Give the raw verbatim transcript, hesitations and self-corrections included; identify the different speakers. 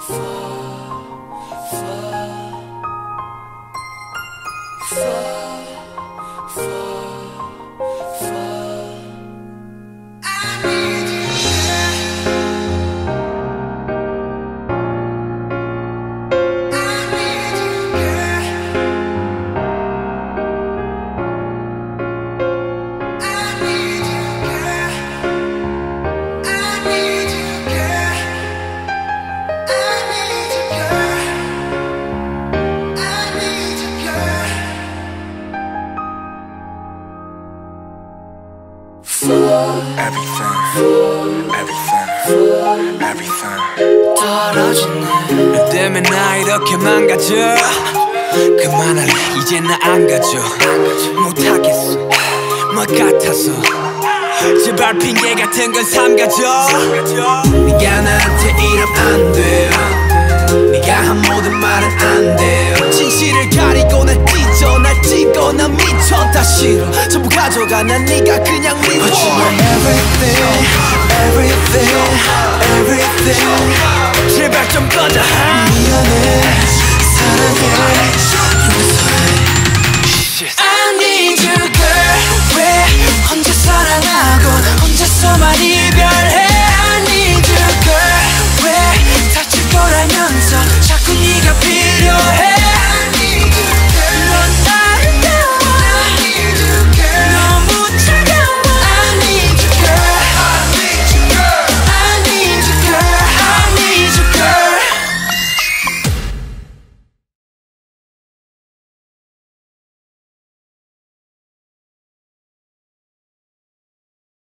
Speaker 1: Everything, everything, everything 떨어지네. 너 때문에 나 이렇게 망가져. 그만할래 이제 나 안 가져. 못하겠어 뭐 같아서. 제발 핑계 같은 건 삼가져. 네가 나한테 이러면 안 돼요. 네가 한 모든 말은 안 돼요. 진실을 가리고 날 찢어 날 찢고 난 미쳐. 다 싫어 전부 가져가 난 네가 그냥 미워. But you are everything, everything